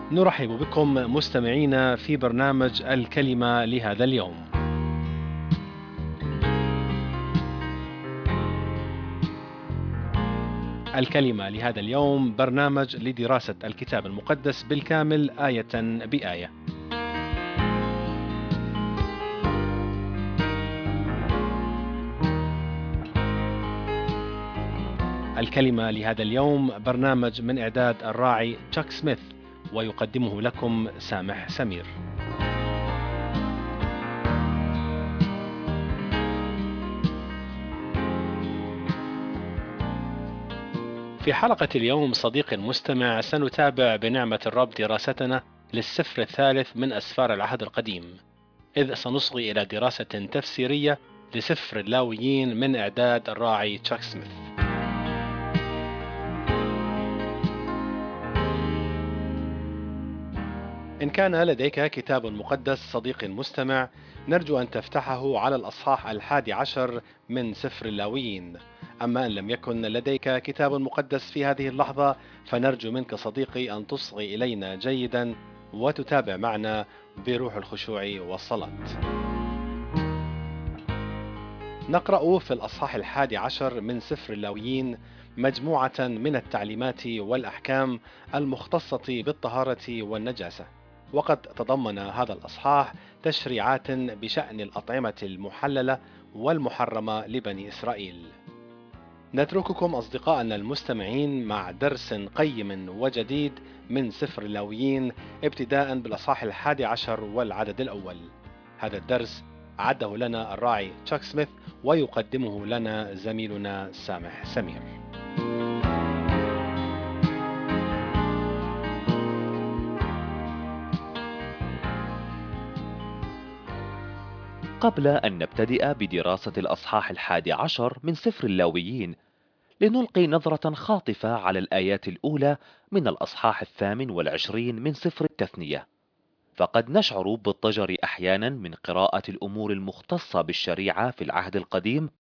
نرحب بكم مستمعينا في برنامج الكلمة لهذا اليوم. الكلمة لهذا اليوم برنامج لدراسة الكتاب المقدس بالكامل آية بآية. الكلمة لهذا اليوم برنامج من إعداد الراعي تشاك سميث، ويقدمه لكم سامح سمير. في حلقة اليوم صديقي المستمع سنتابع بنعمة الرب دراستنا للسفر الثالث من أسفار العهد القديم، إذ سنصغي إلى دراسة تفسيرية لسفر اللاويين من إعداد الراعي تشاك سميث. إن كان لديك كتاب مقدس صديقي المستمع، نرجو أن تفتحه على الأصحاح 11 من سفر اللاويين. أما إن لم يكن لديك كتاب مقدس في هذه اللحظة، فنرجو منك صديقي أن تصغي إلينا جيدا وتتابع معنا بروح الخشوع والصلاة. نقرأ في الأصحاح 11 من سفر اللاويين مجموعة من التعليمات والأحكام المختصة بالطهارة والنجاسة، وقد تضمن هذا الأصحاح تشريعات بشأن الأطعمة المحللة والمحرمة لبني إسرائيل. نترككم أصدقائنا المستمعين مع درس قيم وجديد من سفر اللاويين، ابتداء بالأصحاح 11 والعدد الأول. هذا الدرس أعده لنا الراعي تشاك سميث، ويقدمه لنا زميلنا سامح سمير. قبل أن نبتدئ بدراسة الأصحاح 11 من سفر اللاويين، لنلقي نظرة خاطفة على الآيات الأولى من الأصحاح 28 من سفر التثنية. فقد نشعر بالضجر أحيانا من قراءة الأمور المختصة بالشريعة في العهد القديم،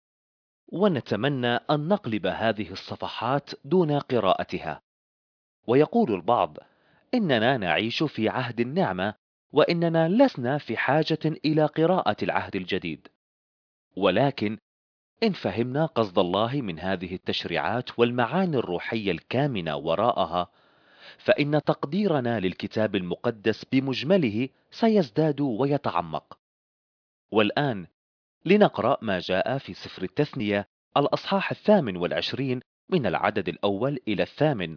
ونتمنى أن نقلب هذه الصفحات دون قراءتها. ويقول البعض إننا نعيش في عهد النعمة، وإننا لسنا في حاجة إلى قراءة العهد الجديد. ولكن إن فهمنا قصد الله من هذه التشريعات والمعاني الروحية الكامنة وراءها، فإن تقديرنا للكتاب المقدس بمجمله سيزداد ويتعمق. والآن لنقرأ ما جاء في سفر التثنية الأصحاح 28 من العدد الأول إلى 8.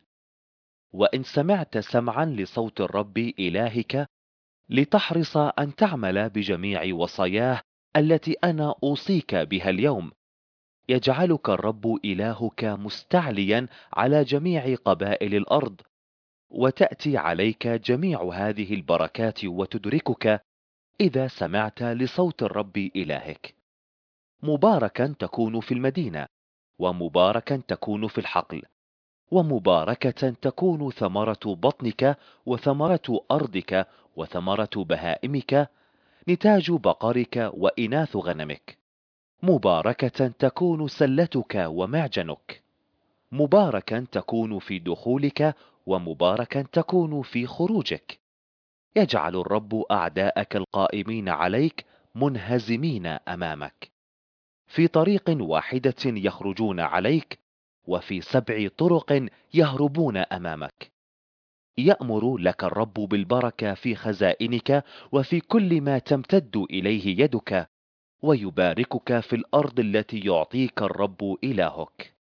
وإن سمعت سمعا لصوت الرب إلهك لتحرص أن تعمل بجميع وصاياه التي أنا أوصيك بها اليوم، يجعلك الرب إلهك مستعليا على جميع قبائل الأرض، وتأتي عليك جميع هذه البركات وتدركك إذا سمعت لصوت الرب إلهك. مباركا تكون في المدينة، ومباركا تكون في الحقل، ومباركة تكون ثمرة بطنك وثمرة أرضك وثمرة بهائمك، نتاج بقرك وإناث غنمك. مباركة تكون سلتك ومعجنك. مباركا تكون في دخولك، ومباركا تكون في خروجك. يجعل الرب أعداءك القائمين عليك منهزمين أمامك. في طريق واحدة يخرجون عليك، وفي 7 طرق يهربون أمامك. يأمر لك الرب بالبركة في خزائنك وفي كل ما تمتد إليه يدك، ويباركك في الأرض التي يعطيك الرب إلهك.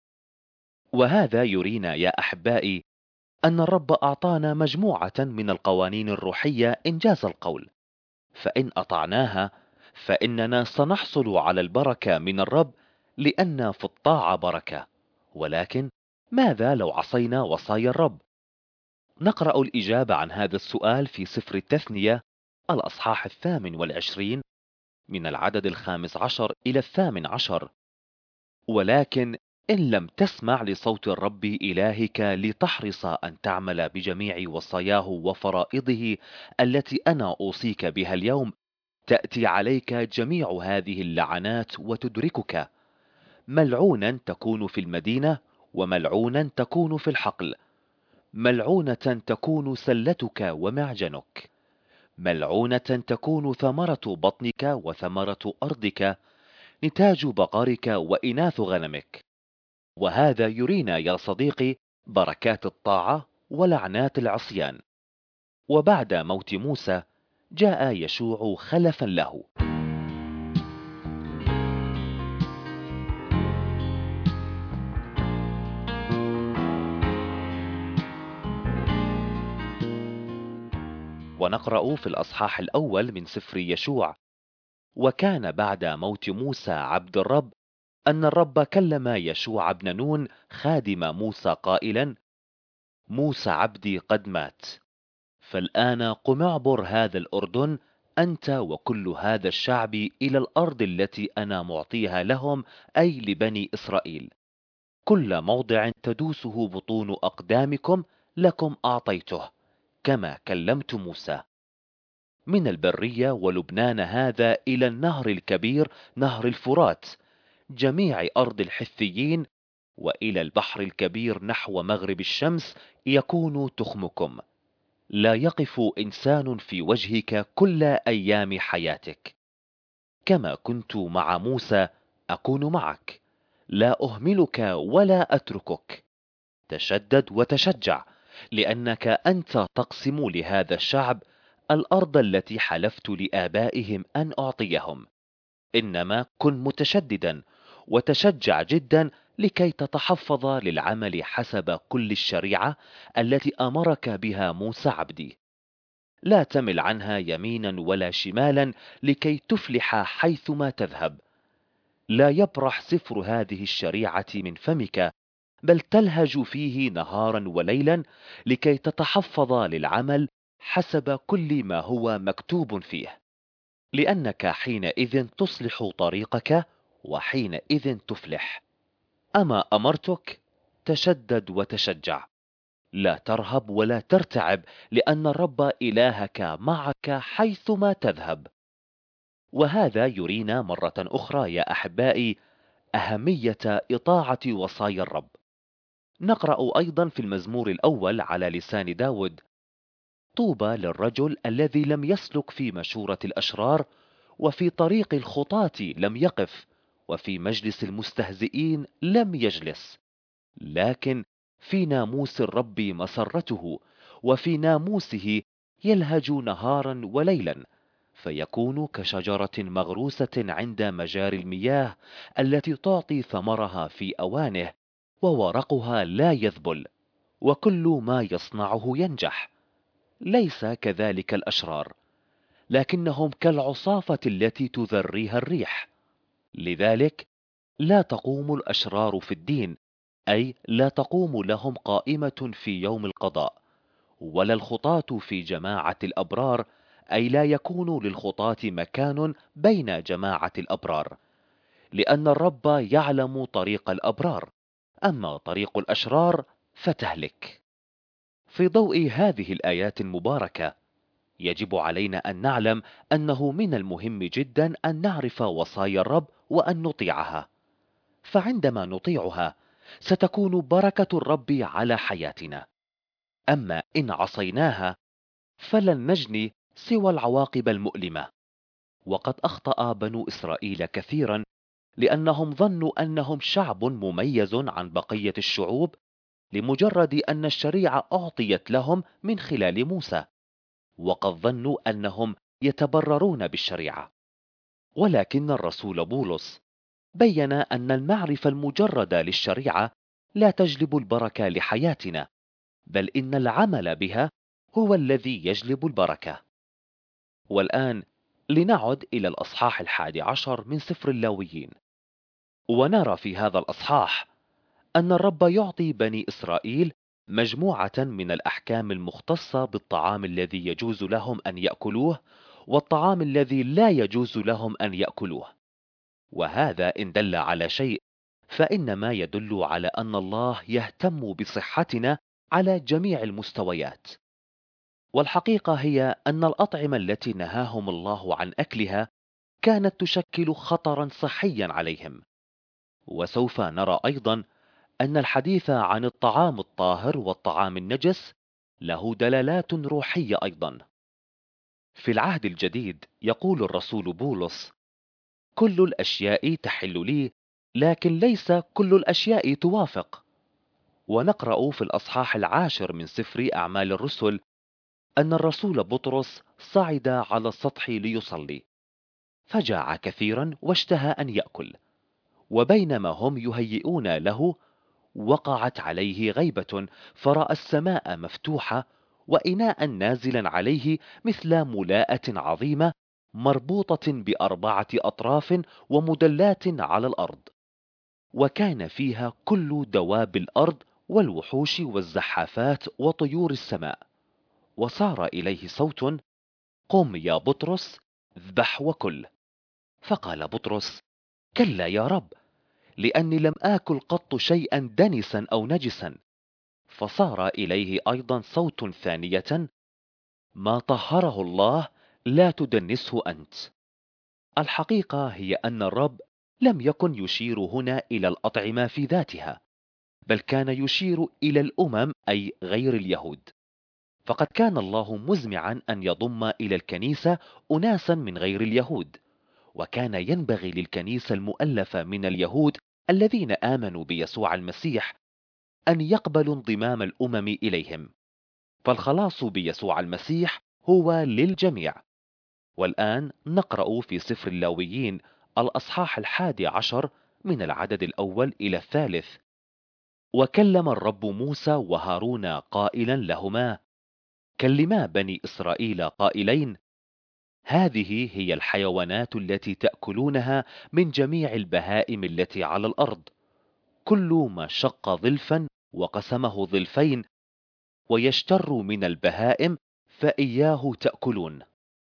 وهذا يرينا يا أحبائي أن الرب أعطانا مجموعة من القوانين الروحية إنجاز القول، فإن أطعناها فإننا سنحصل على البركة من الرب، لأن في الطاعة بركة. ولكن ماذا لو عصينا وصايا الرب؟ نقرأ الإجابة عن هذا السؤال في سفر التثنية الأصحاح 28 من العدد 15 إلى 18. ولكن إن لم تسمع لصوت الرب إلهك لتحرص أن تعمل بجميع وصاياه وفرائضه التي أنا أوصيك بها اليوم، تأتي عليك جميع هذه اللعنات وتدركك. ملعونا تكون في المدينة، وملعونا تكون في الحقل. ملعونة تكون سلتك ومعجنك، ملعونة تكون ثمرة بطنك وثمرة أرضك، نتاج بقرك وإناث غنمك. وهذا يرينا يا صديقي بركات الطاعة ولعنات العصيان. وبعد موت موسى جاء يشوع خلفا له. ونقرأ في الأصحاح الأول من سفر يشوع: وكان بعد موت موسى عبد الرب أن الرب كلم يشوع بن نون خادم موسى قائلا: موسى عبدي قد مات، فالآن قم اعبر هذا الأردن أنت وكل هذا الشعب إلى الأرض التي أنا معطيها لهم، أي لبني إسرائيل. كل موضع تدوسه بطون أقدامكم لكم أعطيته، كما كلمت موسى، من البرية ولبنان هذا إلى النهر الكبير نهر الفرات، جميع أرض الحثيين، وإلى البحر الكبير نحو مغرب الشمس يكون تخمكم. لا يقف إنسان في وجهك كل أيام حياتك. كما كنت مع موسى أكون معك، لا أهملك ولا أتركك. تشدد وتشجع، لأنك أنت تقسم لهذا الشعب الأرض التي حلفت لآبائهم أن أعطيهم. إنما كن متشددا وتشجع جدا لكي تتحفظ للعمل حسب كل الشريعة التي أمرك بها موسى عبدي. لا تمل عنها يمينا ولا شمالا لكي تفلح حيثما تذهب. لا يبرح سفر هذه الشريعة من فمك، بل تلهج فيه نهارا وليلا لكي تتحفظ للعمل حسب كل ما هو مكتوب فيه، لأنك حينئذ تصلح طريقك وحينئذ تفلح. أما أمرتك، تشدد وتشجع، لا ترهب ولا ترتعب، لأن الرب إلهك معك حيثما تذهب. وهذا يرينا مرة أخرى يا أحبائي أهمية إطاعة وصايا الرب. نقرأ أيضا في المزمور الأول على لسان داود: طوبى للرجل الذي لم يسلك في مشورة الأشرار، وفي طريق الخطاة لم يقف، وفي مجلس المستهزئين لم يجلس، لكن في ناموس الرب مسرته، وفي ناموسه يلهج نهارا وليلا، فيكون كشجرة مغروسة عند مجاري المياه، التي تعطي ثمرها في أوانه، وورقها لا يذبل، وكل ما يصنعه ينجح. ليس كذلك الأشرار، لكنهم كالعصافة التي تذريها الريح. لذلك لا تقوم الأشرار في الدين، أي لا تقوم لهم قائمة في يوم القضاء، ولا الخطاة في جماعة الأبرار، أي لا يكون للخطاة مكان بين جماعة الأبرار، لأن الرب يعلم طريق الأبرار، أما طريق الأشرار فتهلك. في ضوء هذه الآيات المباركة يجب علينا أن نعلم أنه من المهم جدا أن نعرف وصايا الرب وأن نطيعها، فعندما نطيعها ستكون بركة الرب على حياتنا. أما إن عصيناها فلن نجني سوى العواقب المؤلمة. وقد أخطأ بنو إسرائيل كثيرا، لأنهم ظنوا أنهم شعب مميز عن بقية الشعوب لمجرد أن الشريعة أعطيت لهم من خلال موسى، وقد ظنوا أنهم يتبررون بالشريعة. ولكن الرسول بولس بين أن المعرفة المجردة للشريعة لا تجلب البركة لحياتنا، بل إن العمل بها هو الذي يجلب البركة. والآن لنعد إلى الأصحاح 11 من سفر اللاويين، ونرى في هذا الأصحاح أن الرب يعطي بني إسرائيل مجموعة من الأحكام المختصة بالطعام الذي يجوز لهم أن يأكلوه والطعام الذي لا يجوز لهم أن يأكلوه. وهذا إن دل على شيء فإنما يدل على أن الله يهتم بصحتنا على جميع المستويات. والحقيقة هي أن الأطعمة التي نهاهم الله عن أكلها كانت تشكل خطرا صحيا عليهم. وسوف نرى أيضا أن الحديث عن الطعام الطاهر والطعام النجس له دلالات روحية أيضا. في العهد الجديد يقول الرسول بولس: كل الأشياء تحل لي، لكن ليس كل الأشياء توافق. ونقرأ في الأصحاح 10 من سفر أعمال الرسل أن الرسول بطرس صعد على السطح ليصلي، فجاع كثيرا واشتهى أن يأكل، وبينما هم يهيئون له وقعت عليه غيبة، فرأى السماء مفتوحة وإناء نازلا عليه مثل ملاءة عظيمة مربوطة بأربعة أطراف ومدلات على الأرض، وكان فيها كل دواب الأرض والوحوش والزحافات وطيور السماء. وصار إليه صوت: قم يا بطرس، اذبح وكل. فقال بطرس: كلا يا رب، لأني لم آكل قط شيئا دنسا أو نجسا. فصار إليه أيضا صوت ثانية: ما طهره الله لا تدنسه أنت. الحقيقة هي أن الرب لم يكن يشير هنا إلى الأطعمة في ذاتها، بل كان يشير إلى الأمم، أي غير اليهود. فقد كان الله مزمعا أن يضم إلى الكنيسة أناسا من غير اليهود، وكان ينبغي للكنيسة المؤلفة من اليهود الذين آمنوا بيسوع المسيح أن يقبلوا انضمام الأمم إليهم. فالخلاص بيسوع المسيح هو للجميع. والآن نقرأ في سفر اللاويين الأصحاح 11 من العدد الأول إلى 3. وكلم الرب موسى وهارون قائلا لهما: كلما بني إسرائيل قائلين: هذه هي الحيوانات التي تأكلونها من جميع البهائم التي على الأرض، كل ما شق ظلفا وقسمه ظلفين ويشتر من البهائم فإياه تأكلون.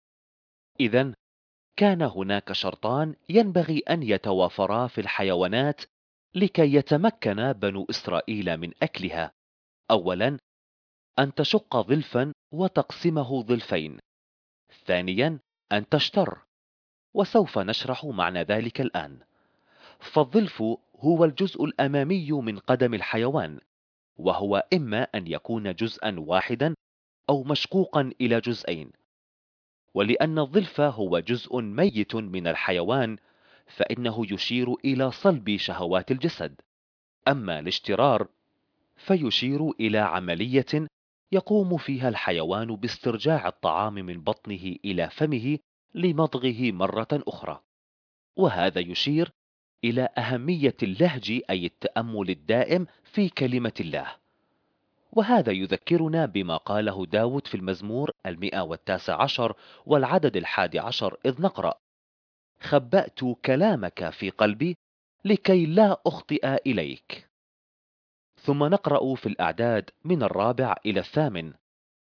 إذن كان هناك شرطان ينبغي أن يتوافرا في الحيوانات لكي يتمكن بنو إسرائيل من أكلها. أولا، أن تشق ظلفا وتقسمه ظلفين. ثانيا، أن تشتر، وسوف نشرح معنى ذلك الآن. فالظلف هو الجزء الأمامي من قدم الحيوان، وهو إما أن يكون جزءا واحدا أو مشقوقا إلى جزئين. ولأن الظلف هو جزء ميت من الحيوان، فإنه يشير إلى صلب شهوات الجسد. أما الاشترار فيشير إلى عملية يقوم فيها الحيوان باسترجاع الطعام من بطنه إلى فمه لمضغه مرة أخرى. وهذا يشير إلى أهمية اللهج، أي التأمل الدائم في كلمة الله. وهذا يذكرنا بما قاله داود في المزمور 119 والعدد 11، إذ نقرأ: خبأت كلامك في قلبي لكي لا أخطئ إليك. ثم نقرأ في الأعداد من 4 إلى 8: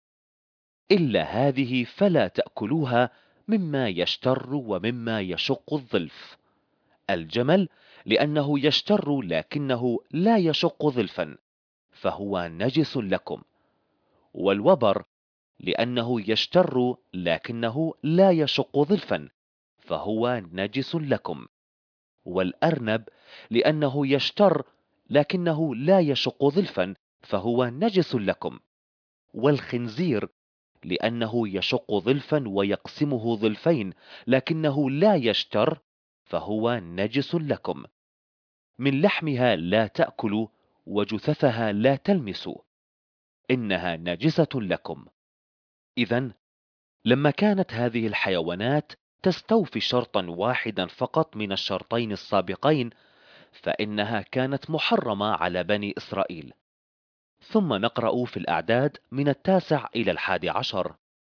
إلا هذه فلا تأكلوها مما يشتر ومما يشق الظلف: الجمل لأنه يشتر لكنه لا يشق ظلفا فهو نجس لكم، والوبر لأنه يشتر لكنه لا يشق ظلفا فهو نجس لكم، والأرنب لأنه يشتر لكنه لا يشق ظلفا فهو نجس لكم، والخنزير لأنه يشق ظلفا ويقسمه ظلفين لكنه لا يشتر فهو نجس لكم. من لحمها لا تأكلوا وجثثها لا تلمسوا، إنها نجسة لكم. إذن لما كانت هذه الحيوانات تستوفي شرطا واحدا فقط من الشرطين السابقين، فإنها كانت محرمة على بني إسرائيل. ثم نقرأ في الأعداد من 9 إلى 11: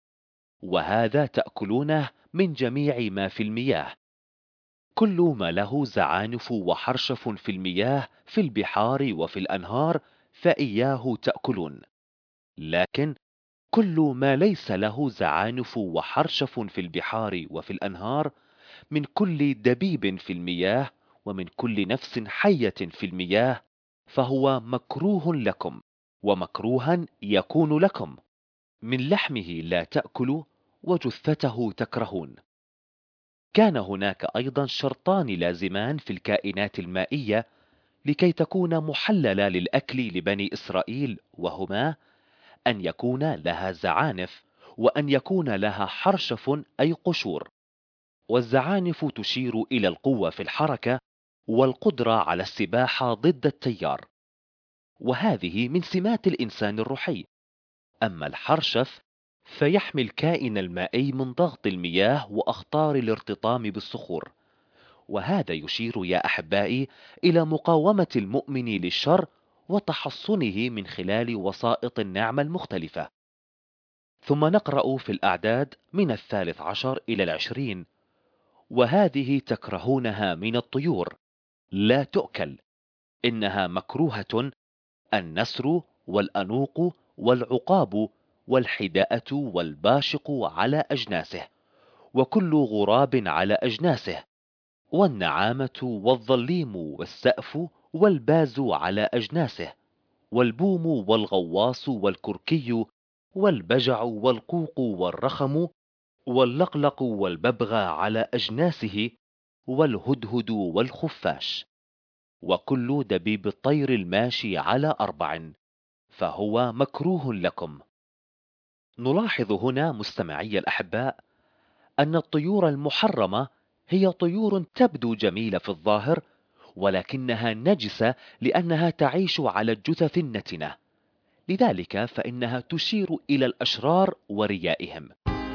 وهذا تأكلونه من جميع ما في المياه، كل ما له زعانف وحرشف في المياه في البحار وفي الأنهار فإياه تأكلون. لكن كل ما ليس له زعانف وحرشف في البحار وفي الأنهار، من كل دبيب في المياه ومن كل نفس حية في المياه، فهو مكروه لكم، ومكروها يكون لكم. من لحمه لا تأكلوا وجثته تكرهون. كان هناك أيضا شرطان لازمان في الكائنات المائية لكي تكون محللة للأكل لبني إسرائيل، وهما أن يكون لها زعانف، وأن يكون لها حرشف أي قشور. والزعانف تشير إلى القوة في الحركة والقدرة على السباحة ضد التيار، وهذه من سمات الإنسان الروحي. أما الحرشف فيحمي الكائن المائي من ضغط المياه وأخطار الارتطام بالصخور، وهذا يشير يا أحبائي إلى مقاومة المؤمن للشر وتحصنه من خلال وسائط النعمة المختلفة. ثم نقرأ في الأعداد من 13 إلى 20: وهذه تكرهونها من الطيور، لا تؤكل، إنها مكروهة: النسر والأنوق والعقاب والحداءة والباشق على أجناسه، وكل غراب على أجناسه، والنعامة والظليم والسأف والباز على أجناسه، والبوم والغواص والكركي والبجع والقوق والرخم واللقلق والببغى على أجناسه، والهدهد والخفاش، وكل دبيب الطير الماشي على 4، فهو مكروه لكم. نلاحظ هنا مستمعي الأحباء أن الطيور المحرمة هي طيور تبدو جميلة في الظاهر، ولكنها نجسة لأنها تعيش على الجثث النتنة، لذلك فإنها تشير إلى الأشرار وريائهم.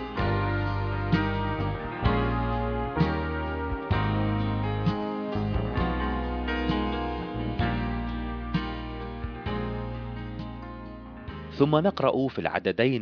ثم نقرأ في العددين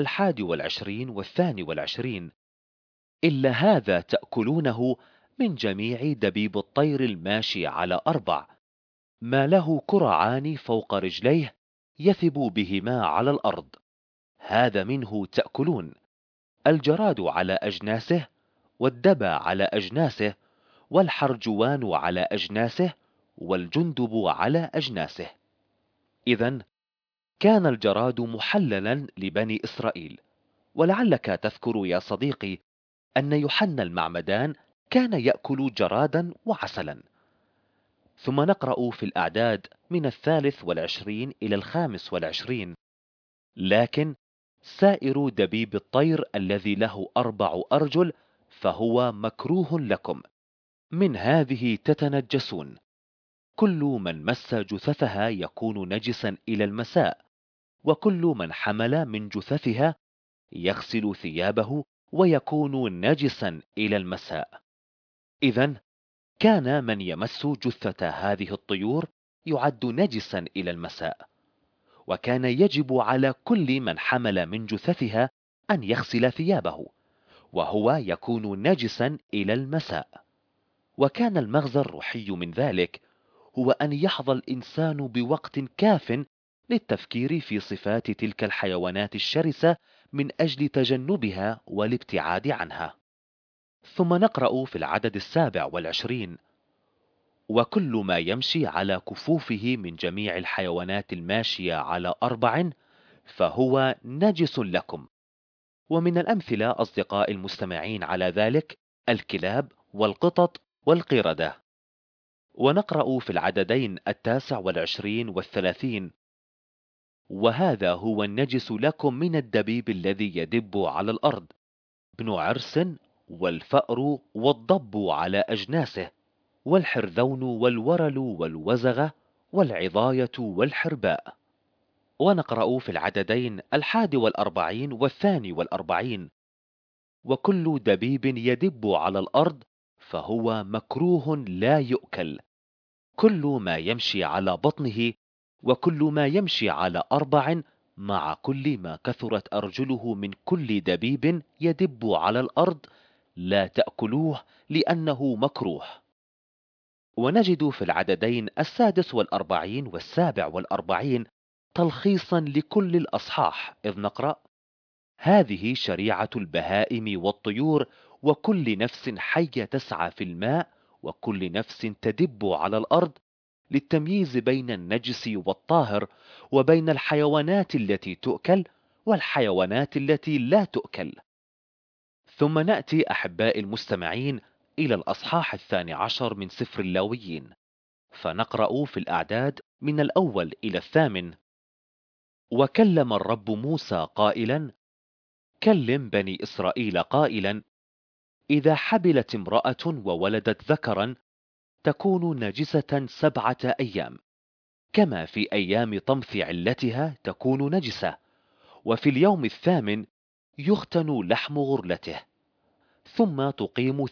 21 و22: إلا هذا تأكلونه من جميع دبيب الطير الماشي على 4، ما له كرعان فوق رجليه يثب بهما على الأرض، هذا منه تأكلون: الجراد على أجناسه، والدبى على أجناسه، والحرجوان على أجناسه، والجندب على أجناسه. إذن كان الجراد محللا لبني إسرائيل. ولعلك تذكر يا صديقي أن يوحنا المعمدان كان يأكل جرادا وعسلا. ثم نقرأ في الأعداد من 23 إلى 25: لكن سائر دبيب الطير الذي له 4 أرجل فهو مكروه لكم، من هذه تتنجسون. كل من مس جثثها يكون نجسا إلى المساء، وكل من حمل من جثثها يغسل ثيابه ويكون نجسا إلى المساء. إذن كان من يمس جثة هذه الطيور يعد نجسا إلى المساء، وكان يجب على كل من حمل من جثثها أن يغسل ثيابه، وهو يكون نجسا إلى المساء. وكان المغزى الروحي من ذلك هو أن يحظى الإنسان بوقت كاف للتفكير في صفات تلك الحيوانات الشرسة من أجل تجنبها والابتعاد عنها. ثم نقرأ في العدد 27: وكل ما يمشي على كفوفه من جميع الحيوانات الماشية على 4 فهو نجس لكم. ومن الأمثلة أصدقاء المستمعين على ذلك الكلاب والقطط والقردة. ونقرأ في العددين 29 و30: وهذا هو النجس لكم من الدبيب الذي يدب على الأرض، ابن عرس والفأر والضب على أجناسه، والحرذون والورل والوزغة والعضاية والحرباء. ونقرأ في العددين 41 و42: وكل دبيب يدب على الأرض فهو مكروه لا يؤكل، كل ما يمشي على بطنه، وكل ما يمشي على 4، مع كل ما كثرت أرجله من كل دبيب يدب على الأرض، لا تأكلوه لأنه مكروه. ونجد في العددين 46 و47 تلخيصا لكل الأصحاح، إذ نقرأ: هذه شريعة البهائم والطيور وكل نفس حية تسعى في الماء وكل نفس تدب على الأرض، للتمييز بين النجس والطاهر، وبين الحيوانات التي تؤكل والحيوانات التي لا تؤكل. ثم نأتي أحباء المستمعين إلى الأصحاح 12 من سفر اللاويين، فنقرأ في الأعداد من الأول إلى الثامن: وكلم الرب موسى قائلا: كلم بني إسرائيل قائلا: إذا حبلت امرأة وولدت ذكرا تكون نجسة 7 أيام، كما في أيام طمث علتها تكون نجسة، وفي اليوم الثامن يختن لحم غرلته، ثم تقيم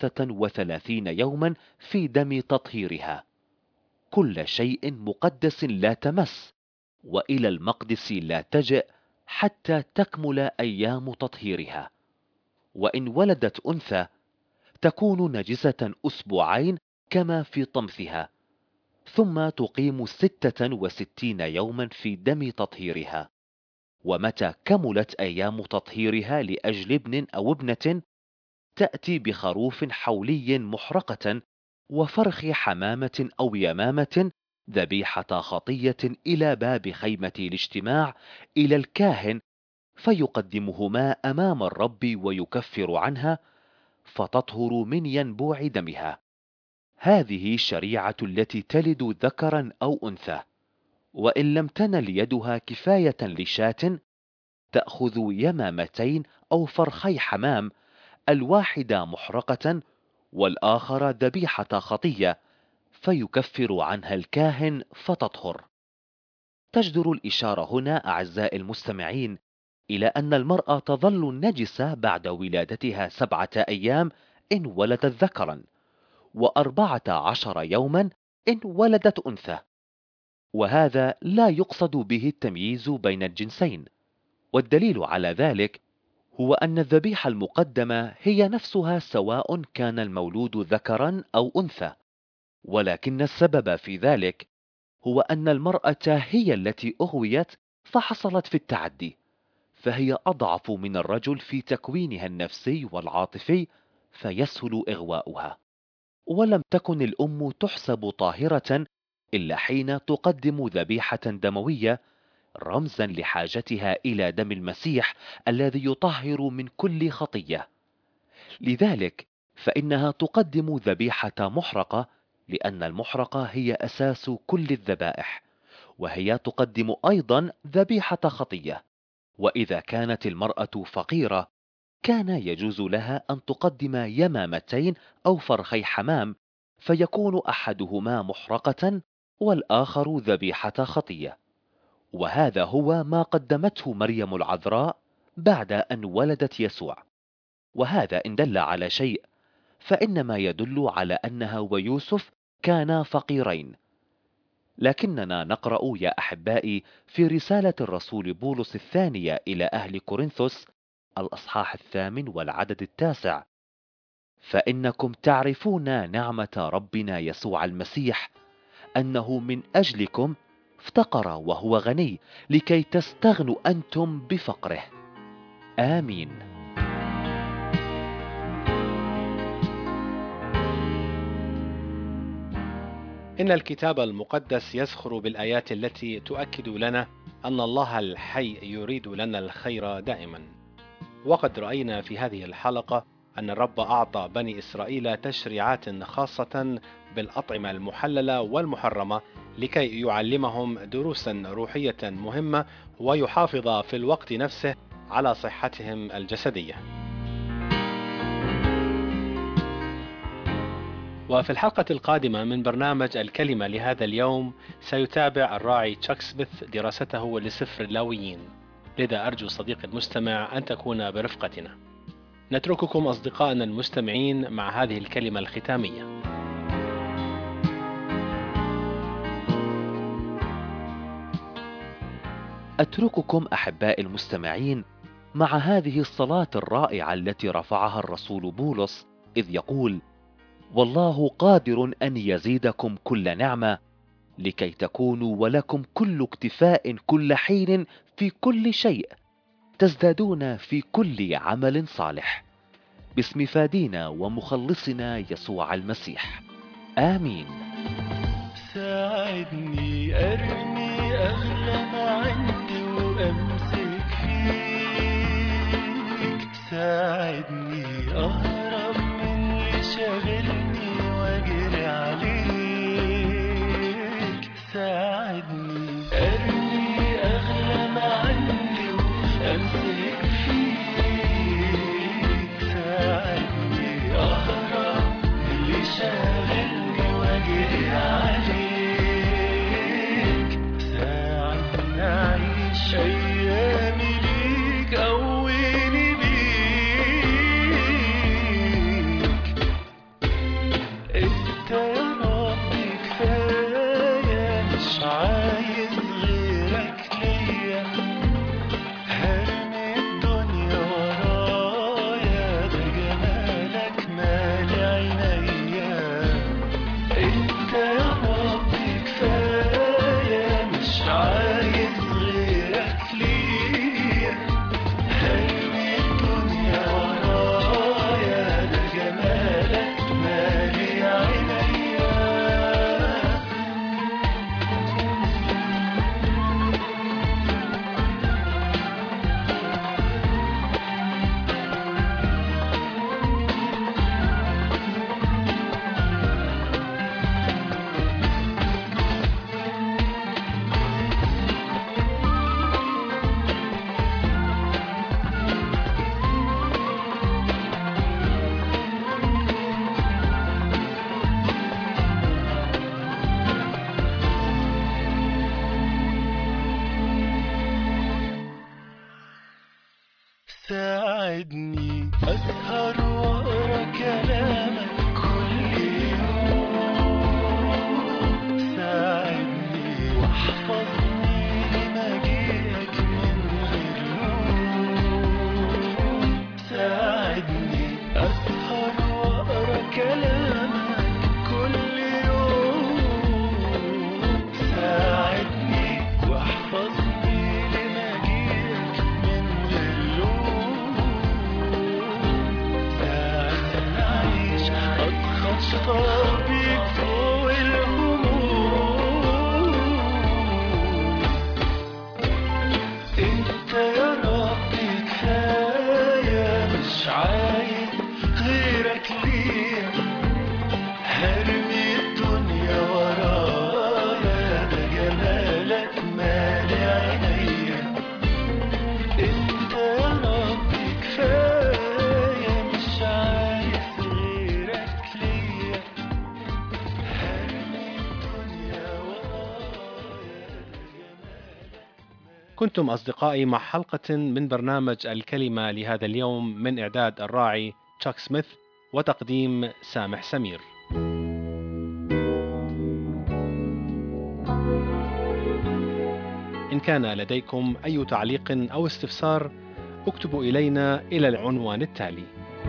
33 يوما في دم تطهيرها. كل شيء مقدس لا تمس، وإلى المقدس لا تجئ حتى تكمل أيام تطهيرها. وإن ولدت أنثى تكون نجسة أسبوعين كما في طمثها، ثم تقيم 66 يوما في دم تطهيرها. ومتى كملت أيام تطهيرها لأجل ابن أو ابنة تأتي بخروف حولي محرقة وفرخ حمامة أو يمامة ذبيحة خطية إلى باب خيمة الاجتماع إلى الكاهن، فيقدمهما أمام الرب ويكفر عنها، فتطهر من ينبوع دمها. هذه الشريعة التي تلد ذكرا أو أنثى، وإن لم تنل يدها كفاية لشاة تأخذ يمامتين أو فرخي حمام، الواحدة محرقة والآخر ذبيحة خطية، فيكفر عنها الكاهن فتطهر. تجدر الإشارة هنا أعزائي المستمعين إلى أن المرأة تظل نجسة بعد ولادتها 7 أيام إن ولدت ذكرا، و14 يوما إن ولدت أنثى. وهذا لا يقصد به التمييز بين الجنسين، والدليل على ذلك هو أن الذبيحة المقدمة هي نفسها سواء كان المولود ذكرا أو أنثى، ولكن السبب في ذلك هو أن المرأة هي التي أغويت فحصلت في التعدي، فهي أضعف من الرجل في تكوينها النفسي والعاطفي، فيسهل إغواؤها. ولم تكن الأم تحسب طاهرة إلا حين تقدم ذبيحة دموية رمزا لحاجتها إلى دم المسيح الذي يطهر من كل خطية. لذلك فإنها تقدم ذبيحة محرقة، لأن المحرقة هي أساس كل الذبائح، وهي تقدم أيضا ذبيحة خطية. وإذا كانت المرأة فقيرة كان يجوز لها أن تقدم يمامتين أو فرخي حمام، فيكون أحدهما محرقة والآخر ذبيحة خطية. وهذا هو ما قدمته مريم العذراء بعد أن ولدت يسوع. وهذا إن دل على شيء فإنما يدل على أنها ويوسف كانا فقيرين. لكننا نقرأ يا أحبائي في رسالة الرسول بولس الثانية إلى أهل كورنثوس الأصحاح 8 والعدد 9: فإنكم تعرفون نعمة ربنا يسوع المسيح، أنه من أجلكم افتقر وهو غني، لكي تستغنوا أنتم بفقره. آمين. إن الكتاب المقدس يزخر بالآيات التي تؤكد لنا أن الله الحي يريد لنا الخير دائما. وقد رأينا في هذه الحلقة أن الرب أعطى بني إسرائيل تشريعات خاصة بالأطعمة المحللة والمحرمة لكي يعلمهم دروسا روحية مهمة ويحافظ في الوقت نفسه على صحتهم الجسدية. وفي الحلقة القادمة من برنامج الكلمة لهذا اليوم سيتابع الراعي تشاك سميث دراسته لسفر اللاويين، لذا أرجو صديقي المستمع أن تكون برفقتنا. نترككم أصدقائنا المستمعين مع هذه الكلمة الختامية. أترككم أحبائي المستمعين مع هذه الصلاة الرائعة التي رفعها الرسول بولس، إذ يقول: والله قادر أن يزيدكم كل نعمة، لكي تكونوا ولكم كل اكتفاء كل حين في كل شيء، تزدادون في كل عمل صالح، باسم فادينا ومخلصنا يسوع المسيح. آمين. ساعدني أرمي أغلى ما عندي وأمسك فيك، ساعدني أهرب من اللي شاغلني وأجري عليك، خطابك فوق الهموم. انت يا ربي كفاية، مش عايز غيرك ليا. هرمي الدنيا ورايا، ده جمالك مالي عينيا. انت يا ربي كفاية، مش عايز غيرك ليا. هرمي الدنيا ورايا، ده جمالك. كنتم أصدقائي مع حلقة من برنامج الكلمة لهذا اليوم، من إعداد الراعي تشاك سميث وتقديم سامح سمير. إن كان لديكم أي تعليق أو استفسار اكتبوا إلينا إلى العنوان التالي: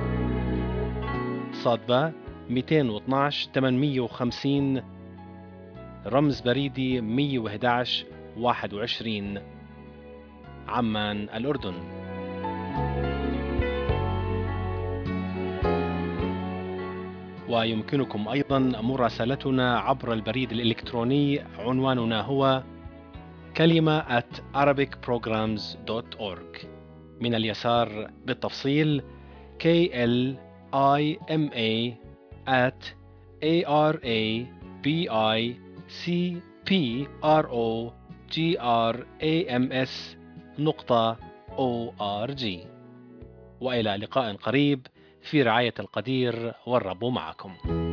صادبة 212 850 رمز بريدي 111 21 عمان الأردن. ويمكنكم أيضا مراسلتنا عبر البريد الإلكتروني، عنواننا هو كلمة @arabicprograms.org. من اليسار بالتفصيل klima@arabicprograms.org. وإلى لقاء قريب، في رعاية القدير، والرب معكم.